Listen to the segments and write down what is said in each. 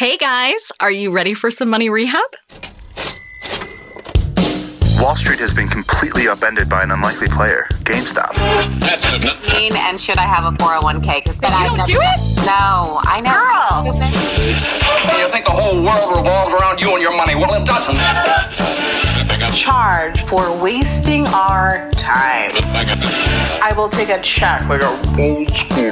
Hey guys, are you ready for some money rehab? Wall Street has been completely upended by an unlikely player, GameStop. And should I have a 401k? Because you don't do it? No, I know. Girl! You think the whole world revolves around you and your money? Well, it doesn't. Charge for wasting our time. I will take a check like a old school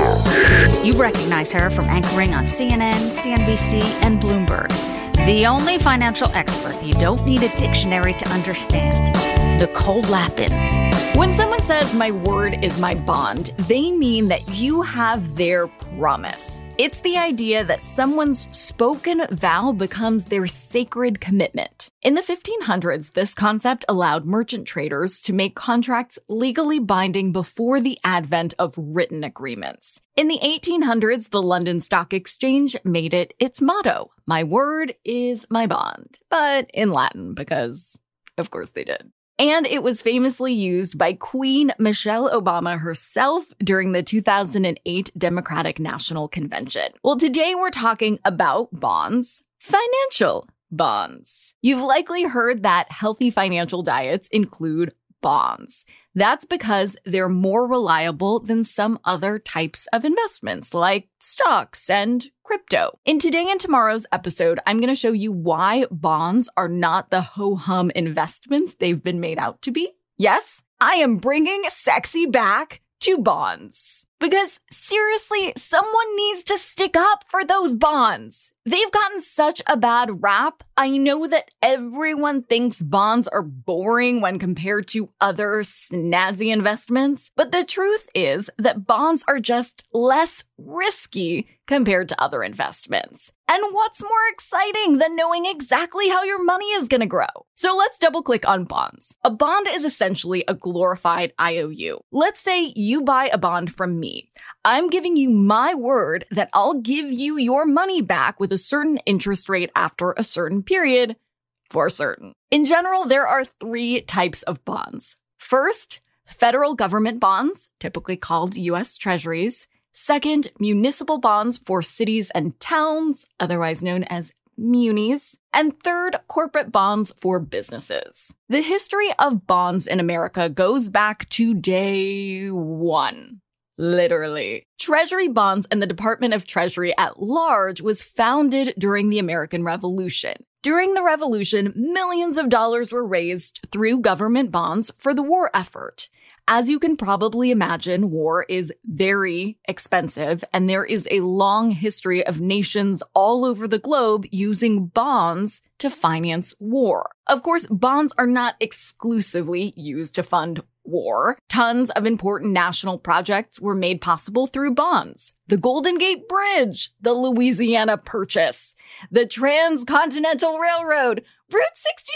check. You recognize her from anchoring on CNN, CNBC, and Bloomberg. The only financial expert you don't need a dictionary to understand. Nicole Lapin. When someone says my word is my bond, they mean that you have their promise. It's the idea that someone's spoken vow becomes their sacred commitment. In the 1500s, this concept allowed merchant traders to make contracts legally binding before the advent of written agreements. In the 1800s, the London Stock Exchange made it its motto, my word is my bond, but in Latin because, of course, they did. And it was famously used by Queen Michelle Obama herself during the 2008 Democratic National Convention. Well, today we're talking about bonds, financial bonds. You've likely heard that healthy financial diets include bonds. That's because they're more reliable than some other types of investments like stocks and crypto. In Today and Tomorrow's episode, I'm going to show you why bonds are not the ho-hum investments they've been made out to be. Yes, I am bringing sexy back to bonds. Because seriously, someone needs to stick up for those bonds. They've gotten such a bad rap. I know that everyone thinks bonds are boring when compared to other snazzy investments, but the truth is that bonds are just less risky compared to other investments. And what's more exciting than knowing exactly how your money is going to grow? So let's double click on bonds. A bond is essentially a glorified IOU. Let's say you buy a bond from me. I'm giving you my word that I'll give you your money back with a certain interest rate after a certain period, for certain. In general, there are three types of bonds. First, federal government bonds, typically called U.S. Treasuries. Second, municipal bonds for cities and towns, otherwise known as munis. And third, corporate bonds for businesses. The history of bonds in America goes back to day one. Literally. Treasury bonds and the Department of Treasury at large was founded during the American Revolution. During the Revolution, millions of dollars were raised through government bonds for the war effort. As you can probably imagine, war is very expensive, and there is a long history of nations all over the globe using bonds to finance war. Of course, bonds are not exclusively used to fund war. Tons of important national projects were made possible through bonds. The Golden Gate Bridge, the Louisiana Purchase, the Transcontinental Railroad, Route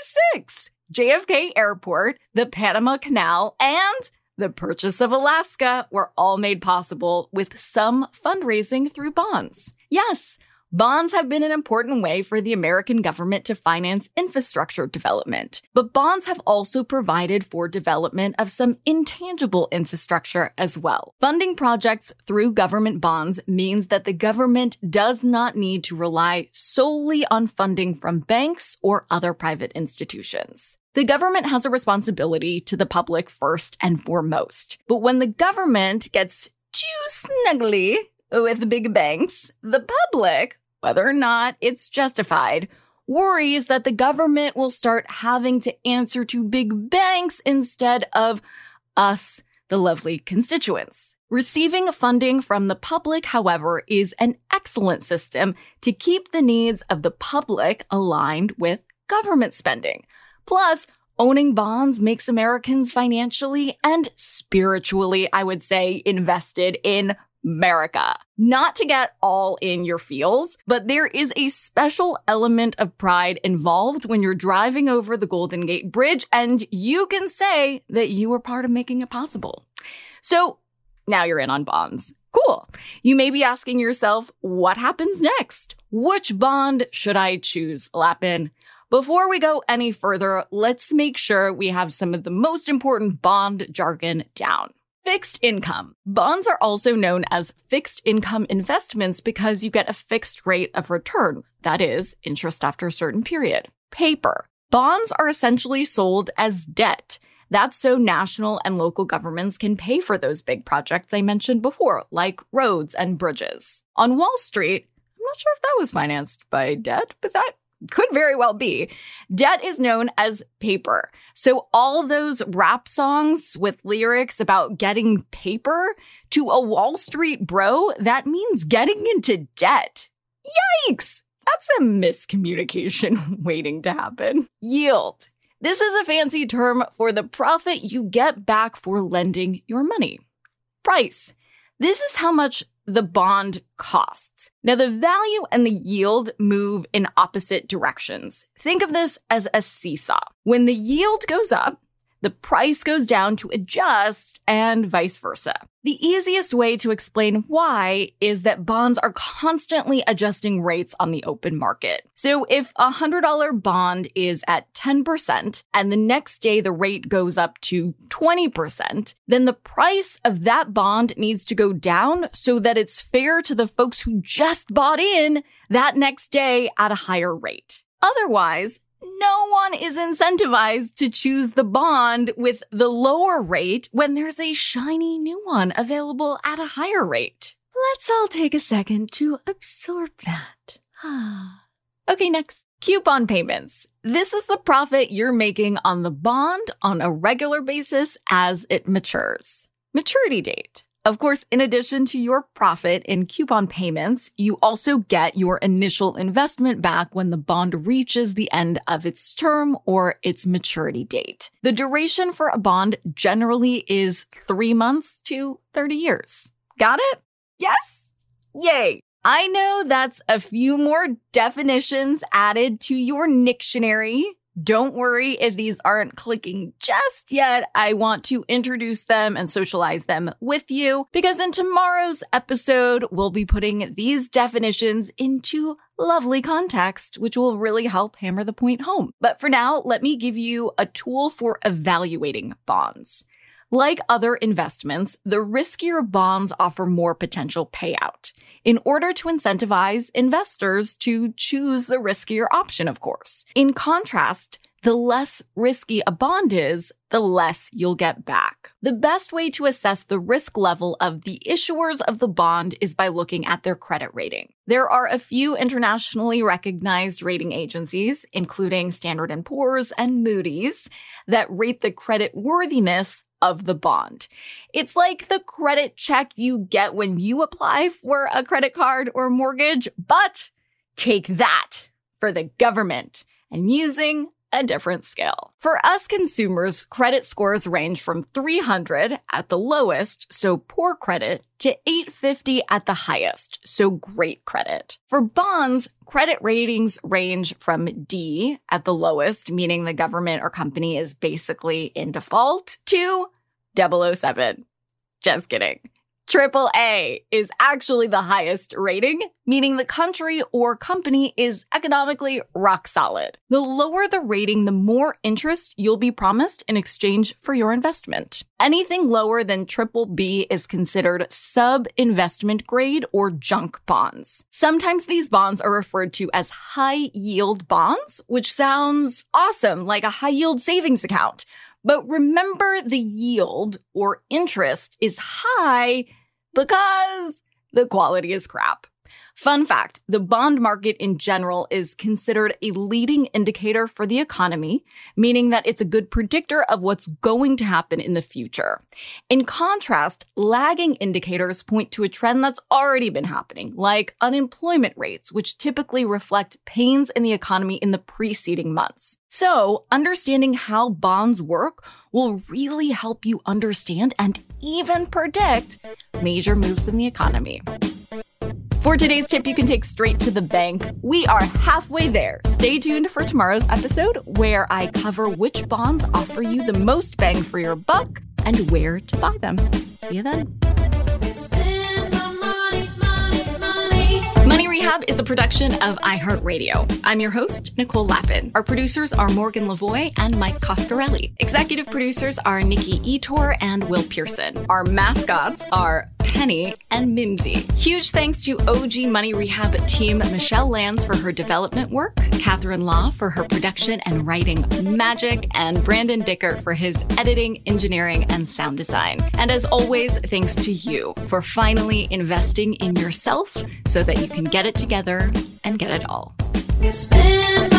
66, JFK Airport, the Panama Canal, and the purchase of Alaska were all made possible with some fundraising through bonds. Yes, bonds have been an important way for the American government to finance infrastructure development, but bonds have also provided for development of some intangible infrastructure as well. Funding projects through government bonds means that the government does not need to rely solely on funding from banks or other private institutions. The government has a responsibility to the public first and foremost. But when the government gets too snuggly with the big banks, the public, whether or not it's justified, worries that the government will start having to answer to big banks instead of us, the lovely constituents. Receiving funding from the public, however, is an excellent system to keep the needs of the public aligned with government spending. Plus, owning bonds makes Americans financially and spiritually, I would say, invested in America. Not to get all in your feels, but there is a special element of pride involved when you're driving over the Golden Gate Bridge and you can say that you were part of making it possible. So now you're in on bonds. Cool. You may be asking yourself, what happens next? Which bond should I choose, Lapin? Before we go any further, let's make sure we have some of the most important bond jargon down. Fixed income. Bonds are also known as fixed income investments because you get a fixed rate of return, that is, interest after a certain period. Paper. Bonds are essentially sold as debt. That's so national and local governments can pay for those big projects I mentioned before, like roads and bridges. On Wall Street, I'm not sure if that was financed by debt, but that could very well be. Debt is known as paper. So all those rap songs with lyrics about getting paper, to a Wall Street bro, that means getting into debt. Yikes! That's a miscommunication waiting to happen. Yield. This is a fancy term for the profit you get back for lending your money. Price. This is how much the bond costs. Now, the value and the yield move in opposite directions. Think of this as a seesaw. When the yield goes up, the price goes down to adjust, and vice versa. The easiest way to explain why is that bonds are constantly adjusting rates on the open market. So if a $100 bond is at 10% and the next day the rate goes up to 20%, then the price of that bond needs to go down so that it's fair to the folks who just bought in that next day at a higher rate. Otherwise, no one is incentivized to choose the bond with the lower rate when there's a shiny new one available at a higher rate. Let's all take a second to absorb that. Okay, next. Coupon payments. This is the profit you're making on the bond on a regular basis as it matures. Maturity date. Of course, in addition to your profit in coupon payments, you also get your initial investment back when the bond reaches the end of its term or its maturity date. The duration for a bond generally is 3 months to 30 years. Got it? Yes? Yay! I know that's a few more definitions added to your Nictionary. Don't worry if these aren't clicking just yet. I want to introduce them and socialize them with you because in tomorrow's episode, we'll be putting these definitions into lovely context, which will really help hammer the point home. But for now, let me give you a tool for evaluating bonds. Like other investments, the riskier bonds offer more potential payout in order to incentivize investors to choose the riskier option, of course. In contrast, the less risky a bond is, the less you'll get back. The best way to assess the risk level of the issuers of the bond is by looking at their credit rating. There are a few internationally recognized rating agencies, including Standard & Poor's and Moody's, that rate the credit worthiness of the bond. It's like the credit check you get when you apply for a credit card or mortgage, but take that for the government and using a different scale. For us consumers, credit scores range from 300 at the lowest, so poor credit, to 850 at the highest, so great credit. For bonds, credit ratings range from D at the lowest, meaning the government or company is basically in default, to 007. Just kidding. AAA is actually the highest rating, meaning the country or company is economically rock solid. The lower the rating, the more interest you'll be promised in exchange for your investment. Anything lower than BBB is considered sub-investment grade or junk bonds. Sometimes these bonds are referred to as high-yield bonds, which sounds awesome, like a high-yield savings account. But remember, the yield or interest is high because the quality is crap. Fun fact, the bond market in general is considered a leading indicator for the economy, meaning that it's a good predictor of what's going to happen in the future. In contrast, lagging indicators point to a trend that's already been happening, like unemployment rates, which typically reflect pains in the economy in the preceding months. So, understanding how bonds work will really help you understand and even predict major moves in the economy. For today's tip you can take straight to the bank, we are halfway there. Stay tuned for tomorrow's episode where I cover which bonds offer you the most bang for your buck and where to buy them. See you then. Money Rehab is a production of iHeartRadio. I'm your host, Nicole Lappin. Our producers are Morgan Lavoie and Mike Coscarelli. Executive producers are Nikki Etor and Will Pearson. Our mascots are Penny and Mimsy. Huge thanks to OG Money Rehab team Michelle Lands for her development work, Catherine Law for her production and writing magic, and Brandon Dicker for his editing, engineering, and sound design. And as always, thanks to you for finally investing in yourself so that you can get it together and get it all. You spend